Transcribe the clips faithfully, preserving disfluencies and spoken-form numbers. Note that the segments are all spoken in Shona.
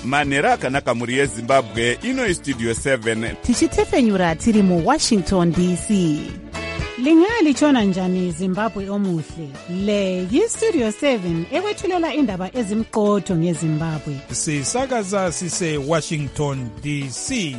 manhero akanaka mhuri yezimbabwe. Ino istudio seven tichitefenyura tiri muwashington D C. Lingalitshona njani Zimbabwe omuhle? Le yistudio seven ekwethulela indaba ezimqotho ngeZimbabwe. Sisakaza sise Washington D C.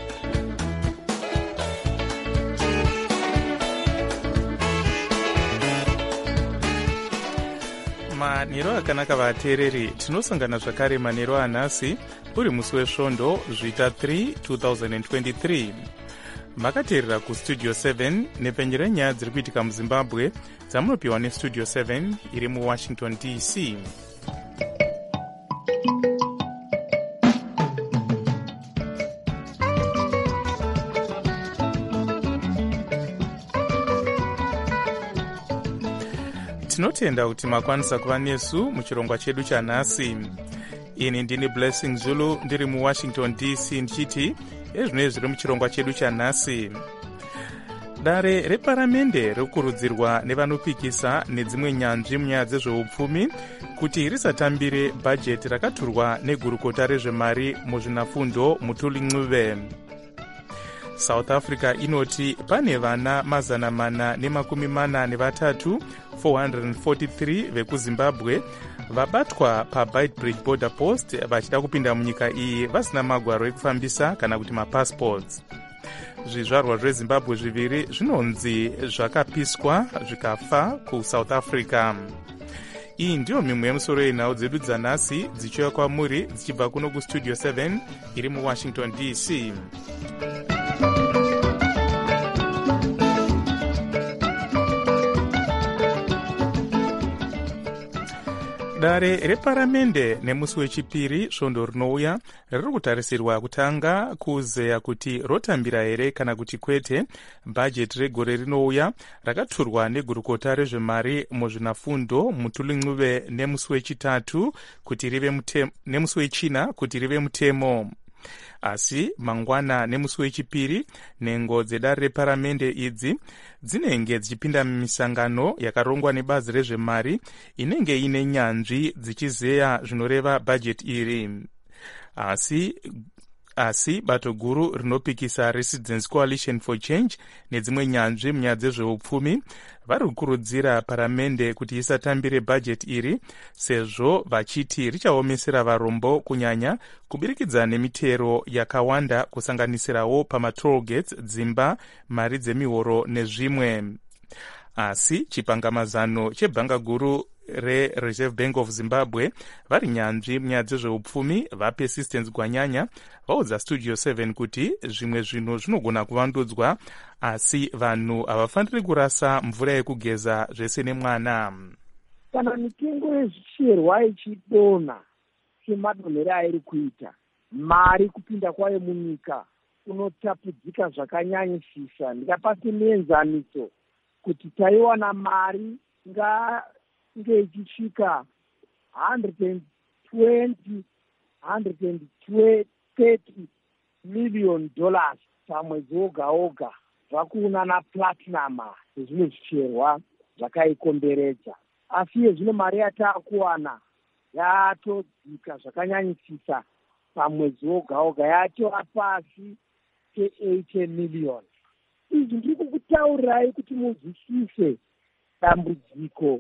Manhero akanaka vateereri, tinosangana zvakare manhero anhasi uri musi wesvondo zvita three twenty twenty-three. Makateerera kustudio seven nepfenyero renyaya dziri kuitika muzimbabwe dzamunopiwa nestudio seven iri muwashington D C. Tinotenda kuti makwanisa kuva nesu muchirongwa chedu chanhasi. Ini ndini Blessing Zulu ndiri muwashington D C ndichiti ezvino zviri muchirongwa chedu chanhasi. Dare reparamende rikurudzirwa nevanopikisa nedzimwe nyanzvi munyaya dzezveupfumi kuti risatambire bhajeti rakaturwa negurukota rezvemari muzvinafundo Mutuli Ncube. South Africa inoti pane vana mazana mana nemakumi mana nevatatu four hundred forty-three vekuzimbabwe vabatwa paBeitbridge border post vachida kupinda munyika iyi vasina magwaro ekufambisa kana kuti mapassports. Zvizvarwa zvezimbabwe zviviri zvinonzi zvakapiswa zvikafa kuSouth Africa. Iyi ndiyo mimwe yemusoro yenhau dzedu dzanhasi dzichiuya kwamuri dzichibva kuno kustudio seven iri muwashington D C. Dare reparamende nemusi wechipiri svondo rinouya riri kutarisirwa kutanga kuzeya kuti rotambira here kana kuti kwete bhajeti regore rinouya rakaturwa negurukota rezvemari muzvinafundo Mutuli Ncube nemusi wechitatu kuti rive mutemo, nemusi wechina kuti rive mutemo. Asi mangwana nemusi wechipiri nhengo dzedare reparamende idzi dzinenge dzichipinda mumisangano yakarongwa nebazi rezvemari inenge ine nyanzvi dzichizeya zvinoreva bhajeti iri. Asi asi bato guru rinopikisa Residents Coalition for Change nedzimwe nyanzvi munyaya dzezveupfumi vari kukurudzira paramende kuti isatambire bhajeti iri sezvo vachiti richaomesera varombo kunyanya kubirikidza nemitero yakawanda kusanganisirawo pamatoll gates, dzimba, mari dzemihoro nezvimwe. Asi chipangamazano chebhanga guru reReserve Bank of Zimbabwe vari nyanzvi munyaya dzezveupfumi vaPersistence Gwanyanya vaudza studio seven kuti zvimwe zvinhu zvinogona kuvandudzwa asi vanhu havafaniri kurasa mvura yekugeza zvese nemwana. Kana mitengo yezvicherwa ichidonha semadonhero airi kuita, mari kupinda kwayo munyika kunotapudzika zvakanyanyisisa. Ndikapa semuenzaniso kuti taiwana mari nga nge ichisvika one hundred twenty, one hundred thirty million dollars pamwedzi woga woga zvakuuna naplatinum nezvimwe zvicherwa zvakaikomberedza. Asi yezvino mari yataakuwana yatodzika zvakanyanyisisa pamwedzi woga woga yatova pasi pe-eighty million. Izvi ndiri kukutaurirai kuti muzwisise dambudziko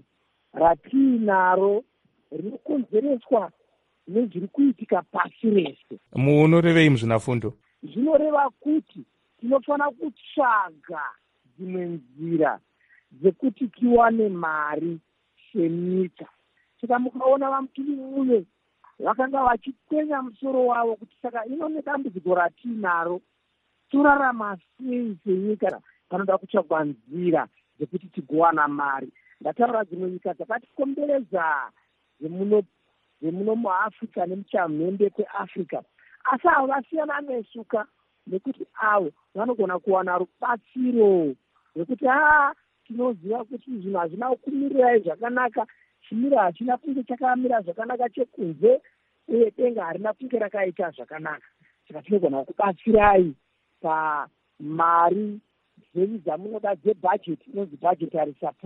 ratiinaro rinokonzereswa nezviri kuitika pasi rese. Munorevei muzvinafundo? Zvinoreva kuti tinofanira kutsvaga dzimwe nzira dzekuti tiwane mari senyika. Saka mukaona vaMutuli Ncube vakanga vachikwenya musoro wavo kuti saka ino nedambudziko ratiinaro torarama sei senyika, panoda kutsvagwa nzira dzekuti tigowana mari. Ndataura dzimwe nyika dzakatikomberedza dzemuno dzemuno muAfrica nemuchamhembe kweAfrica, asi avo vasiyana nesuka nekuti avo vanogona kuwana rubatsiro rwekuti haa tinoziva kuti zvinhu hazvina kumirirai zvakanaka, chimiro hachina kunge chakamira zvakanaka chekunze, uye denga harina kunge rakaita zvakanaka. Saka tinogona kubatsirai pamari dzenyu dzamunoda dzebhajeti inonzi budgetary support.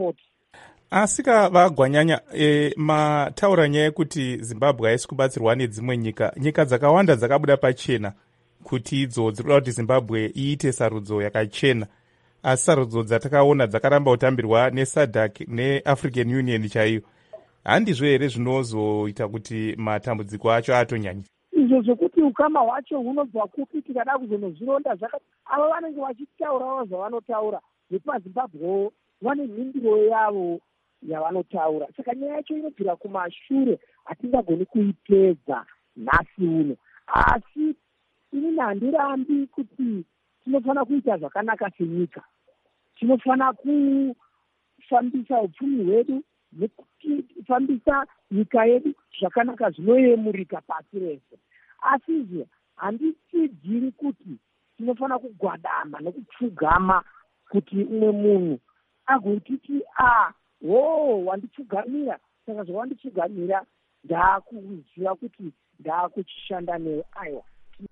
asika vagwanyanya e, mataura nyaya yekuti zimbabwe haisi kubatsirwa nedzimwe nyika nyika dzakawanda dzakabuda pachena kuti idzo dziri kuda kuti zimbabwe iite sarudzo yakachena, asi sarudzo dzatakaona dzakaramba kutambirwa nesadc neafrican union chaiyo. Handizvo here zvinozoita kuti matambudziko acho atonyanya? Izvo zvokuti ukama hwacho hunobva kupi tikada kuzonozvironda zvakati ava vanenge vachitaurawo zvavanotaura vepazimbabwewo vane mhinduro yavo yavanotaura. Saka nyaya yacho inobvira kumashure, hatingagoni kuipedza nhasi uno. Asi inini handirambi kuti tinofanira kuita zvakanaka senyika. Tinofanira kufambisa upfumi hwedu nekufambisa nyika yedu zvakanaka zvinoyemurika pasi rese. Asizve handitidhiri kuti tinofanira kugwadama nekupfugama kuti umwe munhu agotiti a wo wandipfugamira, saka zvawandipfugamira ndaakuziva kuti ndaakuchishanda newe. Aiwa,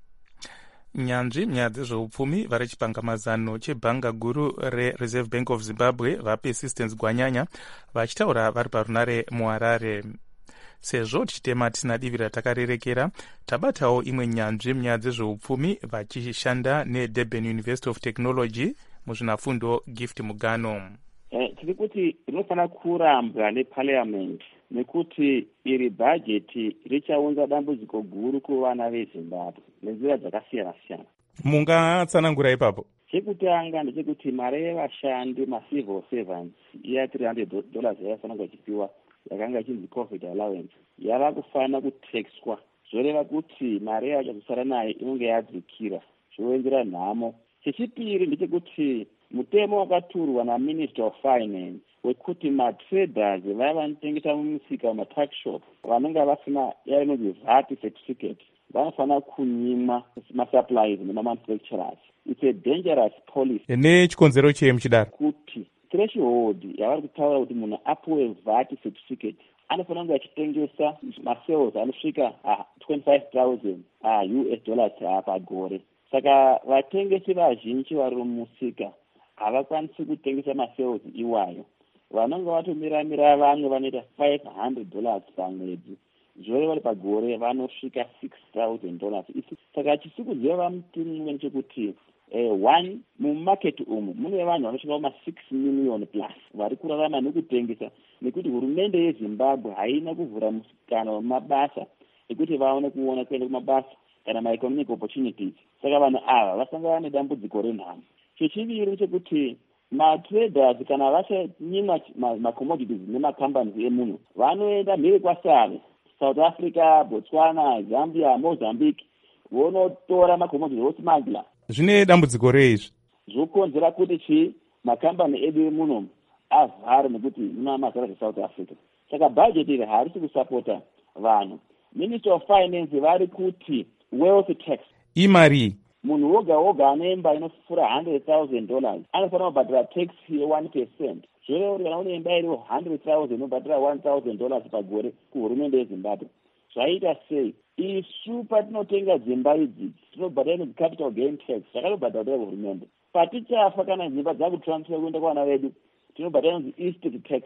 nyanzvi nyaya dzezveupfumi vari chipangamazano chebhanga guru rereserve bank of zimbabwe vapersistence gwanyanya vachitaura vari parunare muharare. Sezvo tichitema tisina divi ratakarerekera, tabatawo imwe nyanzvi munyaya dzezveupfumi vachishanda nedurban university of technology muzvinafundo gift mugano. Eh, tiri kuti rinofanira kurambwa neparliament nekuti iri bhajeti richaunza dambudziko guru kuvana vezimbabwe nenzira dzakasiyana siyana. Mungatsanangura ipapo? Chekutanga ndechekuti mari yevashandi macivil servants iya three hundred dollars yaifanira kuchipiwa yakanga ichinzi covid allowance yava kufanira kutaxwa, zvoreva kuti mari yacho kusara nayo inenge yadzikira, zvoenderera nhamo. Chechipiri ndechekuti mutemo wakaturwa naminister of finance wekuti matraders vaya vanotengesa mumisika matax shop vanenge vasina yainonzi V A T certificate vanofanira kunyimwa masuppliers nemamanufacturers. It's a dangerous policy. Nechikonzero cheye muchidaro kuti threshold yavari kutaura kuti munhu apuwe V A T certificate anofanira kunge achitengesa masales anosvika twenty-five thousand U S dollars pagore. Saka vatengesi vazhinji vari mumusika havakwanisi kutengesa masales iwayo, vanonge vatomira-mira vamwe vanoita five hundred dollars pamwedzi, zvoreva vari pagore vanosvika six thousand dollars. Saka chisi kuziva mutimwe nechekuti eh, one mumaketi umu mune vanhu vanosvika kuma six million plus vari kurarama nekutengesa, nekuti hurumende yezimbabwe haina kuvhura musikana wemabasa ekuti vaone kuona kuenda kumabasa kana maeconomic opportunities. Saka vanhu ava vasangana nedambudziko renhamo. Chechiviri chekuti matraders kana vachanyimwa macommodities nemacompanies emunhu vanoenda mhiri kwasave, South Africa, Botswana, Zambia, Mozambique, vonotora macommodities vosmagla. Zvine dambudziko rei izvi? Zvokonzera kuti chi makambani edu emuno avhare nekuti muna mazara zveSouth Africa. Saka budget iri harisi kusapota vanhu. Minister of Finance vari kuti wealth tax imari munhu woga woga anemba inofura one hundred thousand dollars anofanira kubhadhira tax ye one percent. Zvoreva kuti kana unemba iri one hundred thousand unobhadhira one thousand dollars pagore kuhurumende yezimbabwe. Zvaita sei? Isu patinotenga dzimba idzi tinobhadhira capital gain tax zvakatobhadhira kuhurumende. Patichafa kana dzimba dzakutransfer kuenda kuvana vedu tinobhadhira estate tax.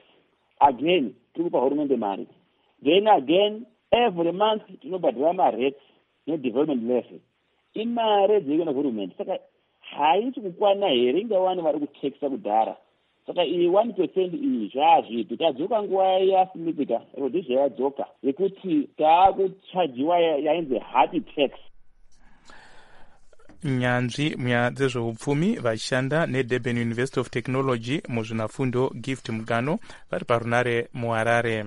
Again tiri kupa hurumende mari. Then again every month tinobhadhira marates nedevelopment level. Imari dzinoenda kuhurumende. Saka haisi kukwana here ingawani vari kutekisa kudhara. Saka iyi one percent iyi zvazvipi tadzoka nguva yasimitika rodi zvayadzoka yekuti taakuchajiwa yainzi hati tax. Nyanzvi munyaya dzezveupfumi vachishanda nedurban university of technology muzvinafundo gift mugano vari parunare muharare.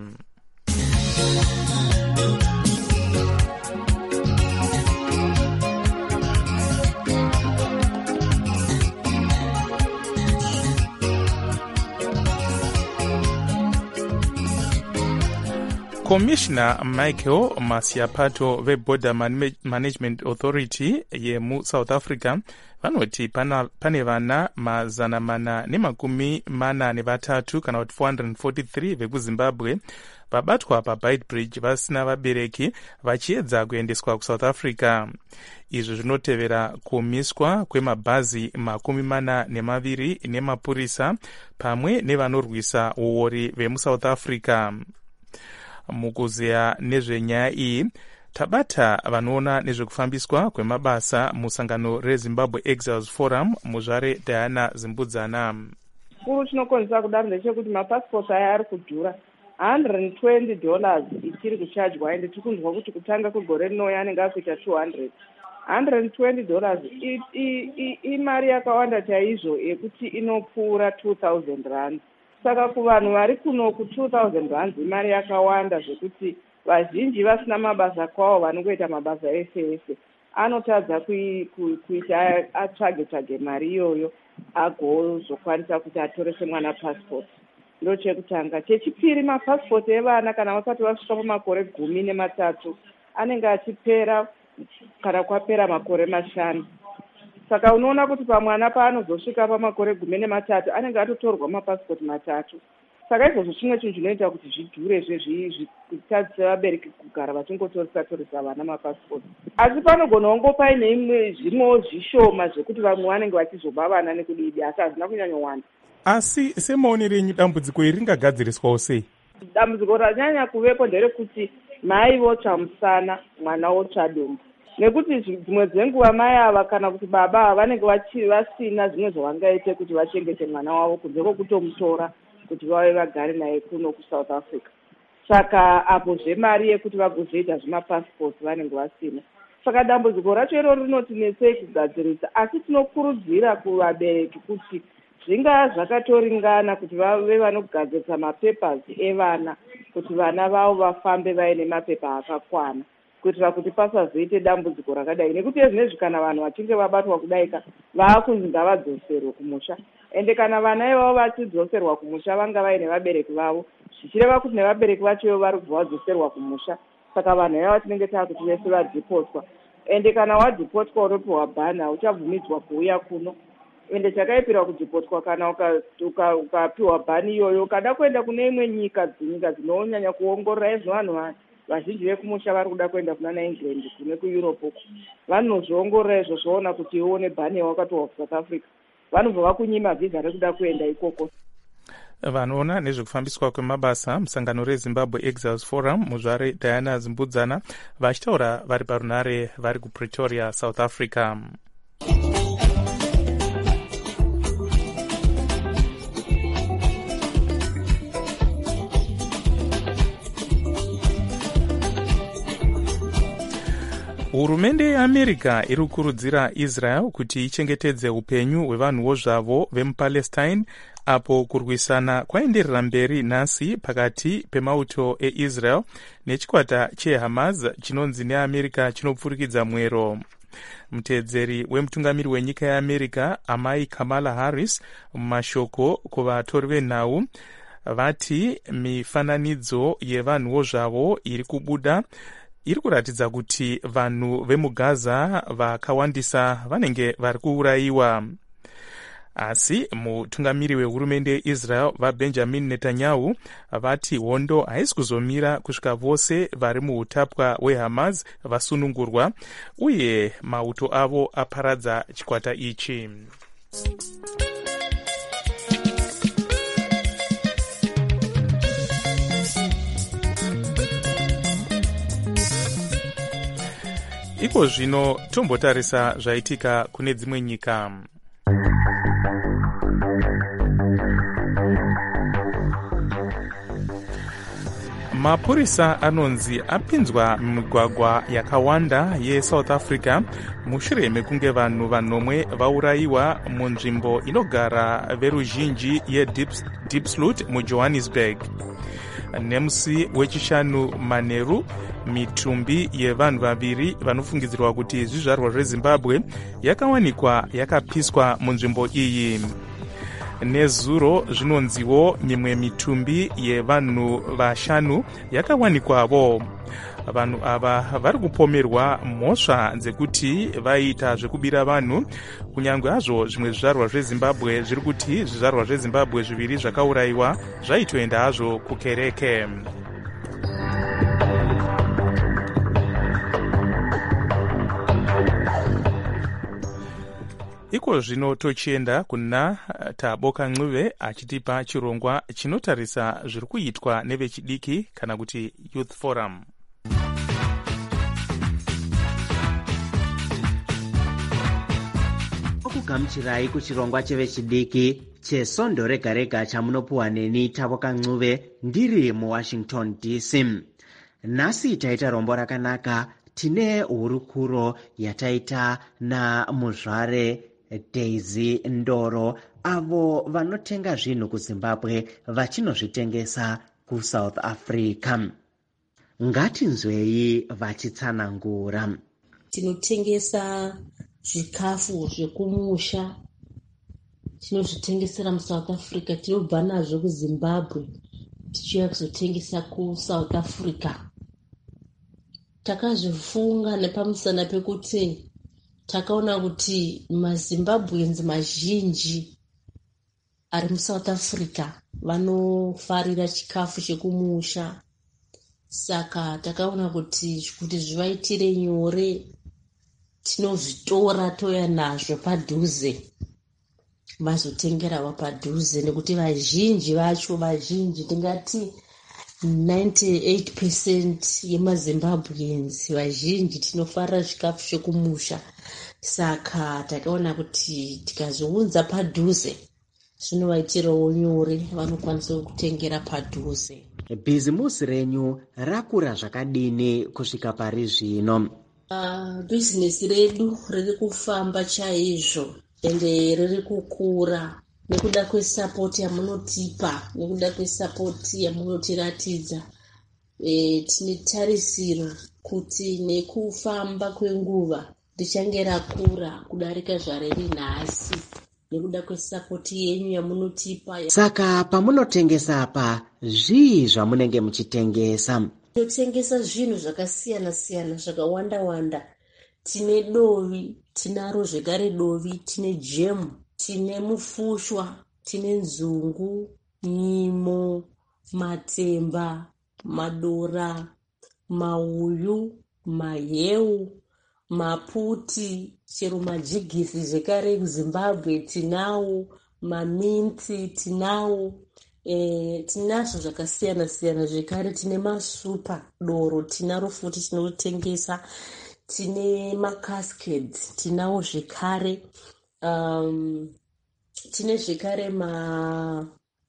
komishina michael masiapato veborder management authority yemusouth africa vanoti pana, pane vana mazana mana nemakumi mana nevatatu kana kuti four hundred forty-three vekuzimbabwe vabatwa paBeitbridge vasina vabereki vachiedza kuendeswa kusouth africa. Izvi zvinotevera kumiswa kwemabhazi makumi mana nemaviri nemapurisa pamwe nevanorwisa uori vemusouth africa. Mukuzeya nezvenyaya iyi tabata vanoona nezvekufambiswa kwemabasa musangano rezimbabwe exiles forum muzvare Diana Zimbudzana. Chikuru chinokonzera kudaro ndechekuti mapasipoti aya ari kudhura one hundred twenty dollars ichiri kuchajwa ende tiri kunzwa kuti kutanga kwegore rinouya anenge akuita two hundred. one hundred twenty dollars imari yakawanda chaizvo yekuti inopfuura two thousand rand. Saka kuvanhu vari kuno ku two thousand rand imari yakawanda zvekuti vazhinji vasina mabasa kwavo vanongoita mabasa ese ese anotadza kuita atsvage tsvage mari iyoyo agozokwanisa kuti atorese mwana passport. Ndo chekutanga. Chechipiri, mapasipoti evana kana vasati vasvika pamakore gumi nematatu anenge achipera kana kwapera makore mashanu. Saka unoona kuti pamwana paanozosvika pamakore gumi nematatu anenge atotorwa mapasipoti matatu. Saka izvozvo chimwe chinhu zvinoita kuti zvidhure zvekutadzisa vabereki kugara vachingotoresa toresa vana mapasipoti. Asi panogona kunge paine imwe zvimwewo zvishoma zvekuti vamwe vanenge vachizoba vana nekudidi asi hazvina kunyanyowanda. Asi semaonero enyu dambudziko iri ringagadziriswawo sei? Dambudziko ranyanya kuvepo nderekuti mai votsva musana mwana wotsva dumbu. Nekuti dzimwe dzenguva mai ava kana kuti baba ava vanenge vasina zvimwe zvavangaite kuti vachengete mwana wavo kunze kwokutomutora kuti vave vagare naye kuno kuSouth Africa. Saka apo zvemari yekuti vagozoita zvemapasipoti vanenge vasina. Saka dambudziko racho iroro rinotinetsei kugadzirisa, asi tinokurudzira kuvabereki kuti zvingaa zvakatoringana kuti vave vanogadzirisa mapepers evana kuti vana vavo vafambe vaine mapepa akakwana kuitira kuti pasazoite dambudziko rakadai. Nekuti ezvinezvi kana vanhu vachinge vabatwa kudaika vaakunzi ngavadzoserwe kumusha. Ende kana vana ivavo vachidzoserwa kumusha vanga vaine vabereki vavo, zvichireva kuti nevabereki vacho vari kubva vadzoserwa kumusha. Saka vanhu ivavo tinenge taakuti vese vadhipotwa. Ende kana wadhipotwa unopiwa bhana uchabvumidzwa kuuya kuno. Ende chakaipira kudhipotwa kana ukapiwa uka, uka bhani iyoyo ukada kuenda kune imwe nyika dzinyika dzinonyanya kuongorora izvo vanhu vazhinji vekumusha vari kuda kuenda kuna naEngland kune kuEurope uko vanozviongorora izvo zvoona kuti ione bhani yawakatowa kuSouth Africa vanobva vakunyima vhisa rekuda kuenda ikoko. Vanoona nezvekufambiswa kwemabasa musangano rezimbabwe exiles forum muzvare Diana Zimbudzana vachitaura vari parunare vari kuPretoria, South Africa. Hurumende yeAmerica iri kukurudzira Israel kuti ichengetedze upenyu hwevanhuwo zvavo vemuPalestine apo kurwisana kwaenderera mberi nhasi pakati pemauto eIsrael nechikwata cheHamas chinonzi neAmerica chinopfurikidza mwero. Muteedzeri wemutungamiri wenyika yeAmerica amai Kamala Harris mumashoko kuvatori venhau vati mifananidzo yevanhuwo zvavo iri kubuda iri kuratidza kuti vanhu vemugaza vakawandisa vanenge vari kuurayiwa. Asi mutungamiri wehurumende yeIsrael vaBenjamin Netanyahu vati hondo haisi kuzomira kusvika vose vari muutapwa hweHamas vasunungurwa uye mauto avo aparadza chikwata ichi. Iko zvino tombotarisa zvaitika kune dzimwe nyika. Mapurisa anonzi apinzwa mumigwagwa yakawanda yeSouth Africa mushure mekunge vanhu vanomwe vaurayiwa munzvimbo inogara veruzhinji yeDiepsloot muJohannesburg. Nemusi wechishanu manheru mitumbi yevanhu vaviri vanofungidzirwa kuti zvizvarwa zveZimbabwe yakawanikwa yakapiswa munzvimbo iyi. nezuro zvinonziwo mimwe mitumbi yevanhu vashanu yakawanikwavo. Vanhu ava vari kupomerwa mhosva dzekuti vaita zvekubira vanhu, kunyangwe hazvo zvimwe zvizvarwa zvezimbabwe zviri kuti zvizvarwa zvezimbabwe zviviri zvakaurayiwa zvaitoenda hazvo kukereke. Iko zvino tochienda kuna Taboka Ncube achitipa chirongwa chinotarisa zviri kuitwa nevechidiki kana kuti Youth Forum. Okugamuchirai kuchirongwa chevechidiki chesondo rega rega chamunopuwa neni Taboka Ncube ndiri muWashington D C. Nhasi taita rombo rakanaka, tine hurukuro yataita namuzvare Daisy Ndoro, avo vanotenga zvinhu kuZimbabwe vachinozvitengesa kuSouth Africa. Ngatinzwei vachitsanangura. Tinotengesa zvikafu zvekumusha, tinozvitengesera muSouth Africa, tinobva nazvo kuZimbabwe tichiuya kuzotengesa kuSouth Africa. Takazvifunga nepamusana pekuti takaona kuti maZimbabweans mazhinji ari muSouth Africa vanofarira chikafu chekumusha. Saka takaona kuti kuti zvivaitire nyore tinozvitora toya nazvo padhuze vazotengerawo padhuze, nekuti vazhinji vacho vazhinji tingati ninety-eight percent yemaZimbabweans vazhinji tinofarira chikafu chekumusha. Saka takaona kuti tikazviunza padhuze zvinovaitirawo nyore, vanokwanisa kutengera padhuze. Bhizimusi renyu rakura zvakadini kusvika pari zvino? Uh, bhizinesi redu riri kufamba chaizvo ende riri kukura nekuda kwesapoti yamunotipa, nekuda kwesapoti yamunotiratidza. E, tine tarisiro kuti nekufamba kwenguva richange rakura kudarika zvariri nhasi nekuda kwesapoti yenyu yamunotipa. Saka pamunotengesa apa, zvii zvamunenge muchitengesa? Tinotengesa zvinhu zvakasiyana siyana zvakawanda wanda. Tine dovi, tinaro zvekare dovi, tine jemu, tine mufushwa, tine nzungu, nyimo, matemba, madora, mauyu, maheu, maputi, chero majigisi zvekare kuZimbabwe tinawo, maminti tinawo. E, tinazvo zvakasiyana siyana zvekare. Tine masupa doro tinaro futi tinotengesa, tine macascades tinawo zvekare. Um, tine zvekare ma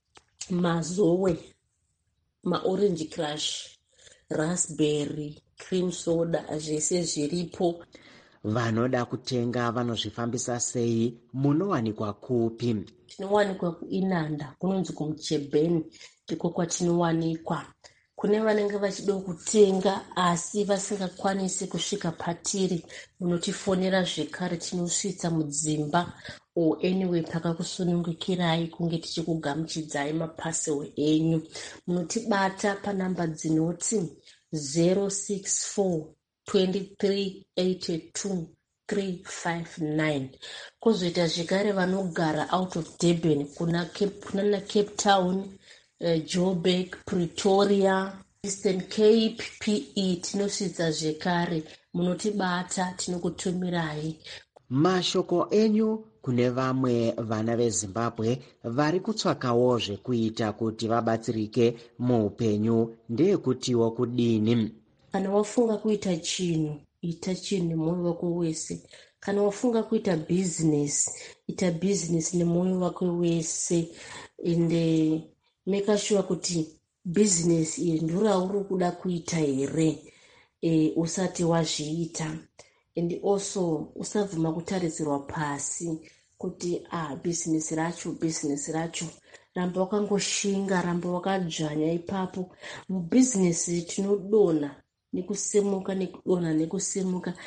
mazowe, maorange crush, raspberry, cream soda, zvese zviripo. Vanoda kutenga vanozvifambisa sei? Munowanikwa kupi? Tinowanikwa kuInanda, kunonzi kuMuchebeni, ndiko kwatinowanikwa. Kune vanenge vachida kutenga asi vasingakwanisi kusvika patiri, munotifonera zvekare, tinosvitsa mudzimba o anyway pakakusunungukirai kunge tichikugamuchidzai mapasel enyu. Munotibata panhamba dzinoti zero six four twenty-three eighty-two three five nine. Kozoita zvekare vanogara out of Durban, kuna Cape, kuna Cape Town, uh, Joburg, Pretoria, Eastern Cape, P E, tinosvitsa zvekare. Munotibata tinokutumirai. Mashoko enyu kune vamwe vana veZimbabwe vari kutsvakawo zvekuita kuti vabatsirike muupenyu ndeyekutiwo kudini? Kana wafunga kuita chinhu, ita chinhu nemwoyo wako wese. Kana wafunga kuita business, ita business nemwoyo wako wese. Ende make sure kuti business iyi ndurauri kuda kuita here, e, usati wazviita. And also usavhuma kutarisirwa pasi kuti ah business racho business racho ramba wakangoshinga, ramba wakadzvanya ipapo. Mubusiness tinodona nekusemuka nekudona nekusemuka.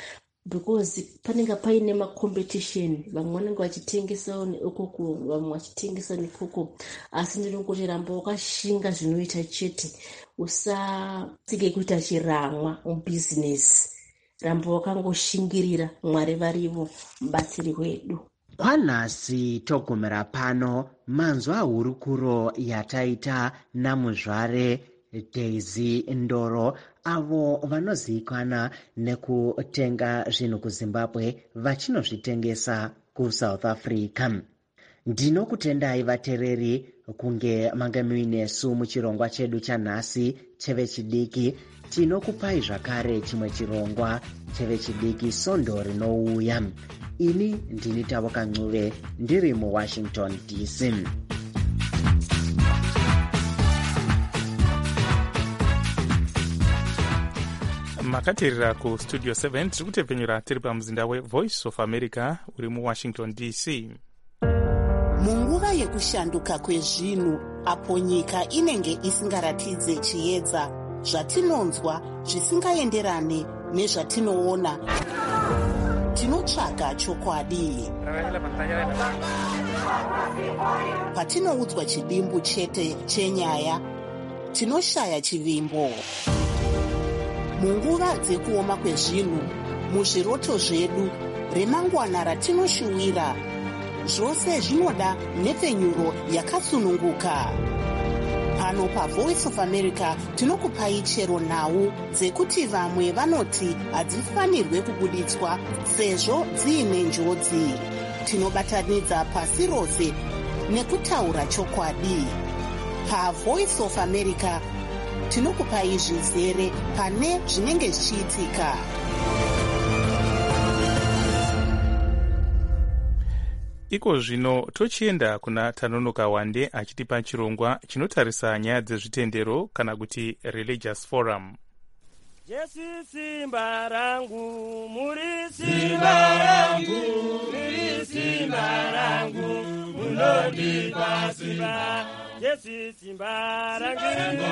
because panenge paine macompetition, vamwe vanenge vachitengesa nekoko, vamwe vachitengesa nekoko, asi ndinongoti ramba wakashinga zvinoita chete, usatike kuita chiramwa mubhizinesi, ramba wakangoshingirira Mwari varivo mubatsiri wedu. Kwanhasi togumira pano manzwa hurukuro yataita namuzvare Daisy Ndoro, avo vanozivikanwa nekutenga zvinhu kuZimbabwe vachinozvitengesa kuSouth Africa. Ndinokutendai vatereri kunge manga muinesu muchirongwa chedu chanhasi chevechidiki. Tinokupai zvakare chimwe chirongwa chevechidiki Sondo rinouya. Ini ndini Tavoka Ncube ndiri muWashington D C. makateerera kustudio seven tiri kutepfenyura tiri pamuzinda wevoice of America uri muWashington D C. Munguva yekushanduka kwezvinhu, apo nyika inenge isingaratidze chiedza, zvatinonzwa zvisingaenderane nezvatinoona, tinotsvaga chokwadi. Patinoudzwa chidimbu chete chenyaya, tinoshaya chivimbo. Munguva dzekuoma kwezvinhu, muzviroto zvedu, remangwana ratinoshuwira, zvose zvinoda nhepfenyuro yakatsununguka. Pano paVoice of America tinokupai chero nhau dzekuti vamwe vanoti hadzifanirwe kubuditswa sezvo dziine njodzi. Tinobatanidza pasi rose nekutaura chokwadi. PaVoice of America tinokupai zvizere pane zvinenge zvichiitika. Iko zvino tochienda kuna Tanonoka Wande achitipa chirongwa chinotarisa nyaya dzezvitendero kana kuti religious forum. Jesu simba rangu, muri simba rangu, muri simba rangu, munondipa simba. Jesu simba rangu,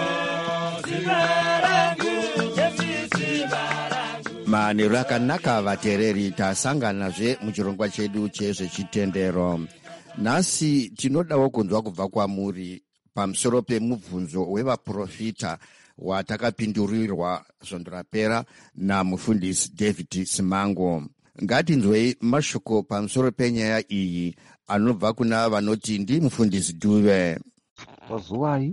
simba rangu, Jesu simba rangu. Manheru akanaka vateereri, tasanganazve muchirongwa chedu chezvechitendero. Nhasi tinodawo kunzwa kubva kwamuri pamusoro pemubvunzo wevaprofita watakapindurirwa svondo rapera namufundisi David Simango. Ngatinzwei mashoko pamusoro penyaya iyi anobva kuna vanoti ndi mufundisi Dube. Pazuwai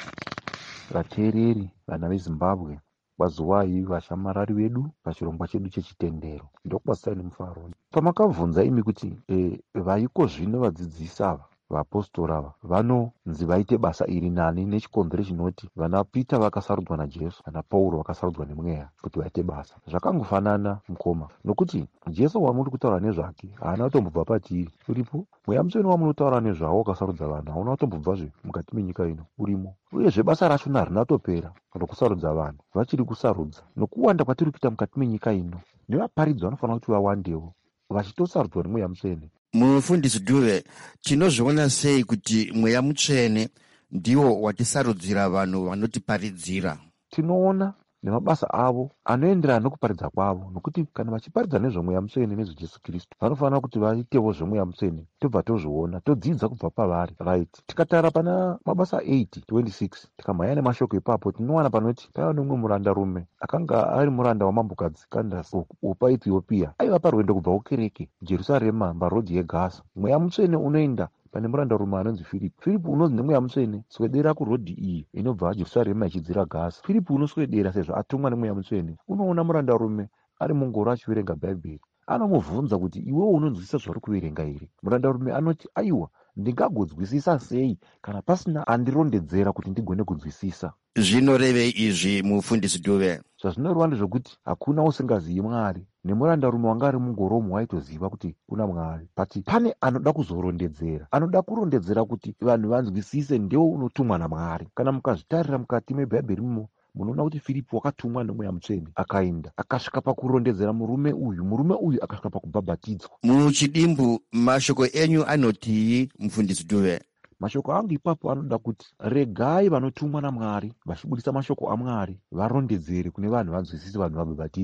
vateereri vana veZimbabwe, pazuwai vashamarari vedu pachirongwa chedu chechitendero, ndokubatsai nemufaro. Pamakabvunza imi kuti e, vaiko zvino vadzidzisi ava vaapostoli ava vanonzi vaite basa iri nani nechikonzero chinoti vana Peter vakasarudzwa naJesu, vana Pauro vakasarudzwa nemweya kuti vaite basa. Zvakangofanana mukoma, nokuti Jesu wamuri kutaura nezvake haana kutombobva patiri uripo. Mweya Mutsvene wamunotaura nezvawo wakasarudza vanhu hauna kutombobvazve mukati menyika ino urimo. Uyezve basa rachona harina topera rokusarudza vanhu, vachiri kusarudza. Nokuwanda kwatiri kuita mukati menyika ino, nevaparidzi vanofanira kuti vawandewo vachitosarudzwa nemweya Mutsvene. Mufundisi Dube, tinozviona sei kuti mweya Mutsvene ndiwo watisarudzira vanhu vanotiparidzira? Tinoona nemabasa avo anoenderana nokuparidza kwavo, nokuti kana vachiparidza nezvemweya Mutsvene nezveJesu Kristu vanofanira kuti vaitewo zvemweya Mutsvene. Tobva tozviona, todzidza kubva pavari. Right. Tikatara pana mabasa eight twenty-six tikamhanya nemashoko ipapo, tinowana panoti paiva nomumwe murandarume akanga ari muranda wamambokadzi Candace wepaEthiopia. Aiva parwendo kubva kukereke Jerusarema parodhi yeGaza. Mweya Mutsvene unoenda pane murandarume anonzi Filipi. Filipi unonzi nemweya Mutsvene swedera kurodhi iyi inobva Jerusarema ichidzira Gaza. Filipi unoswedera sezvo atumwa nemweya Mutsvene. Unoona murandarume ari mungoro achiverenga Bhaibheri, anomubvunza kuti iwewo unonzwisisa zvari kuverenga here? Murandarume anoti aiwa, ndingagodzwisisa sei kana pasina andirondedzera kuti ndigone kunzwisisa. Zvinorevei izvi mufundisi Dube? Zvazvinoreva ndezvokuti hakuna usingazivi Mwari, nemurandarume wanga ari mungoromo waitoziva kuti kuna Mwari, but pane anoda kuzorondedzera, anoda kurondedzera kuti vanhu vanzwisise, ndewo unotumwa naMwari. Kana mukazvitarira mukati mebhaibheri imo, munoona kuti Filipi wakatumwa nemweya Mutsvene akaenda akasvika pakurondedzera murume uyu, murume uyu akasvika pakubhabhatidzwa. Muchidimbu mashoko enyu anotii mufundisi Dube? Mashoko angu ipapo anoda kuti regai vanotumwa naMwari vachibudisa mashoko aMwari varondedzere kune vanhu vanzwisise, vanhu vabhabhatidzwe.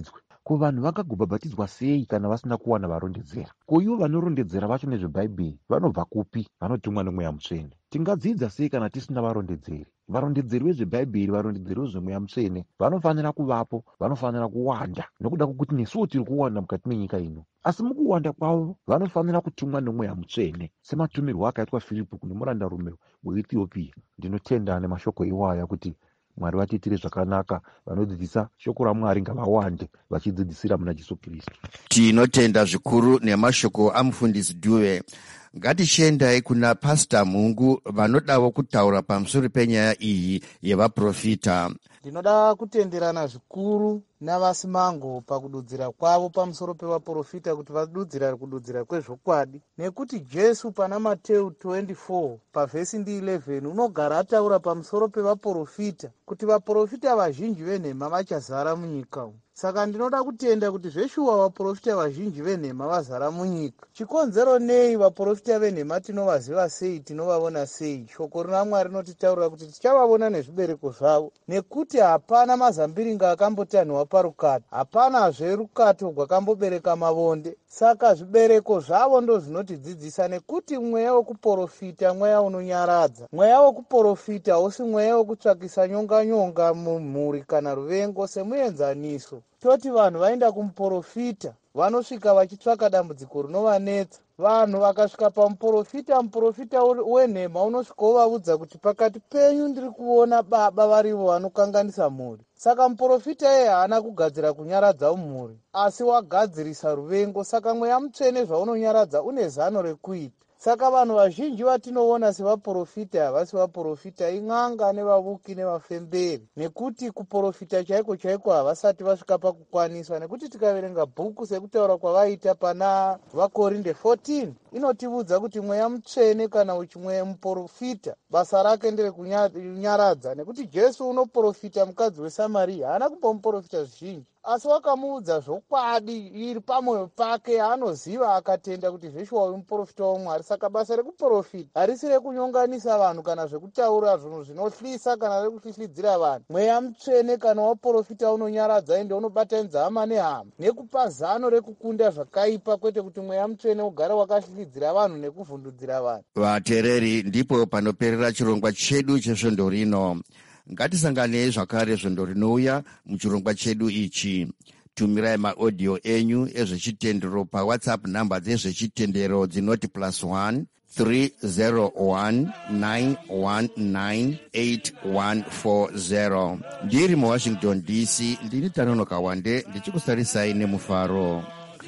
ko vanhu vangagobhabhatidzwa sei kana vasina kuwana varondedzera? Ko ivo vanorondedzera vacho nezvebhaibheri vanobva kupi? Vanotumwa nemweya mutsvene. Tingadzidza sei kana tisina varondedzeri? Varondedzeri vezvebhaibheri, varondedzeri vezvemweya mutsvene vanofanira kuvapo, vanofanira kuwanda, nokuda kwokuti nesuwo tiri kuwanda mukati menyika ino. Asi mukuwanda kwavo vanofanira kutumwa nemweya mutsvene, sematumirwo akaitwa Firipi kune murandarume weEthiopia. Ndinotenda nemashoko iwaya kuti Mwari vatiitire zvakanaka, vanodzidzisa shoko raMwari ngavawande vachidzidzisira muna Jesu Kristu. Tinotenda zvikuru nemashoko amufundisi Dube. Ngatichiendai kuna Pastor Mungu vanodawo kutaura pamusoro penyaya iyi yevaprofita. Ndinoda kutenderana zvikuru navasimango pakududzira kwavo pamusoro pevaprofita kuti vadudzira kududzira kwezvokwadi, nekuti Jesu pana Mateo twenty-four pavhesi ndi eleven unogara ataura pamusoro pevaprofita kuti vaprofita vazhinji venhema vachazara munyika umu. Saka ndinoda kutenda kuti zveshuwa vaprofita vazhinji venhema vazara munyika. Chikonzero nei vaprofita venhema tinovaziva sei, tinovavona sei? Shoko raMwari rinotitaurira kuti tichavavona nezvibereko zvavo, nekuti hapana mazambiringa akambotanhwa parukata, hapanazve rukato rwakambobereka mavonde. Saka zvibereko zvavo ndo zvinotidzidzisa, nekuti mweya wekuprofita mweya unonyaradza. Mweya wekuprofita hausi mweya wekutsvakisa nyonga nyonga mumhuri kana ruvengo semuenzaniso. Toti vanhu vaenda kumuprofita vanosvika vachitsvaka dambudziko rinovanetsa. Vanhu vakasvika pamuprofita, muprofita wenhema unosvika uvaudza kuti pakati penyu ndiri kuona baba varivo vanokanganisa mhuri. Saka muprofita iye haana kugadzira kunyaradza mhuri, asi wagadzirisa ruvengo. Saka mweya mutsvene zvaunonyaradza une zano rekuita. Saka vanhu vazhinji vatinoona sevaprofita havasi vaprofita, in'anga nevavuki nevafemberi, nekuti kuprofita chaiko chaiko havasati vasvika pakukwaniswa. Nekuti tikaverenga bhuku sekutaura kwavaita pana vaKorinde fourteen inotiudza kuti mweya mutsvene kana uchimwe muprofita basa rake ndere kunyaradza, nekuti Jesu unoprofita mukadzi weSamaria haana kumbomuprofita zvizhinji, asi wakamuudza zvokwadi iri pamwoyo pake yaanoziva, akatenda kuti zveshuwa uyu muprofita waMwari. Saka basa rekuprofita harisi rekunyonganisa vanhu kana zvekutaura zvinhu zvinohlisa kana rekuhlihlidzira vanhu. Mweya mutsvene kana waprofita unonyaradza, ende unobatanidza hama nehama nekupa zano rekukunda zvakaipa, kwete kuti mweya mutsvene ugare wakahlihlidzira vanhu nekuvhundudzira vanhu. Vateereri, ndipo panoperera chirongwa chedu chesvondo rino. Ngatisanganei zvakare zvondo rinouya muchirongwa chedu ichi. Tumirai maaudio enyu ezvechitendero pawhatsapp namba dzezvechitendero dzinoti plus one three zero one nine one nine eight one four zero. Ndiri muWashington D C, ndini Tanonoka Wande ndichikusarisai nemufaro.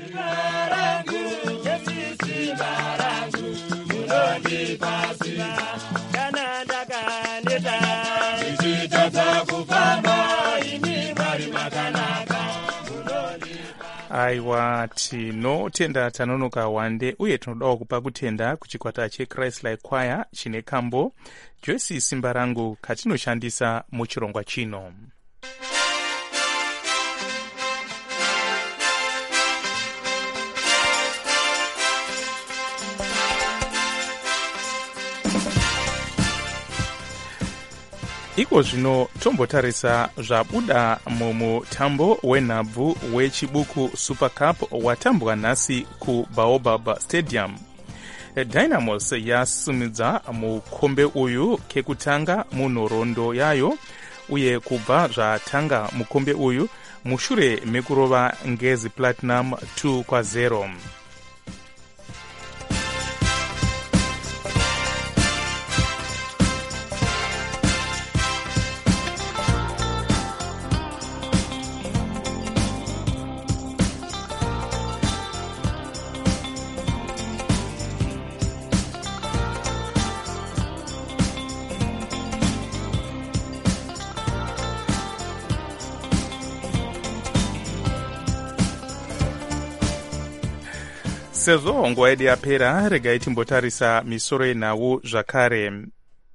Aiwa, tinotenda Tanonoka Wande, uye tinodawo kupa kutenda kuchikwata cheChrist Like Choir chine kambo Joyce Simba Rangu katinoshandisa muchirongwa chino. Iko zvino tombotarisa zvabuda mumutambo wenhabvu wechibuku Super Cup watambwa nhasi kuBaobab Stadium. Dynamos yasimudza mukombe uyu kekutanga munhoroondo yayo, uye kubva zvatanga mukombe uyu mushure mekurova Ngezi Platinum two kwa zero. Sezvo nguva yedu yapera, regai timbotarisa misoro yenhau zvakare.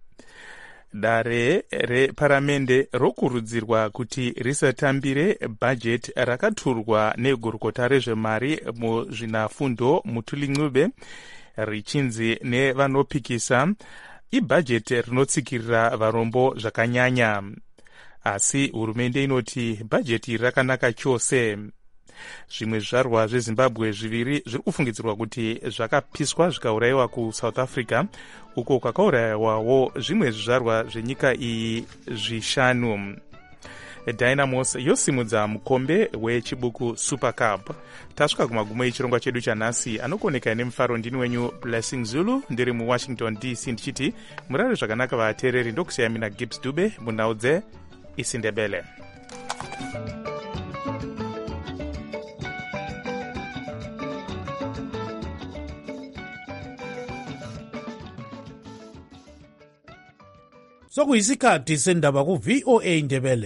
Dare reparamende rokurudzirwa kuti risatambire bhajeti rakaturwa negurukota rezvemari muzvinafundo Mutuli Ncube richinzi nevanopikisa ibhajeti rinotsikirira varombo zvakanyanya. Asi hurumende inoti bhajeti rakanaka chose. zvimwe zvizvarwa zvezimbabwe zviviri zviri kufungidzirwa kuti zvakapiswa zvikaurayiwa kusouth africa, uko kwakaurayiwawo zvimwe zvizvarwa zvenyika iyi zvishanu. Dynamos yosimudza mukombe wechibuku Super Cup. Tasvika kumagumo echirongwa chedu chanhasi, anokuoneka nemufaro ndini wenyu Blessing Zulu, ndiri muWashington D C ndichiti murare zvakanaka vateereri. Ndokusiya mina Gibbs Dube munhau dzeIsindebele. sokuyisikhathi sendaba ku-V O A Ndebele.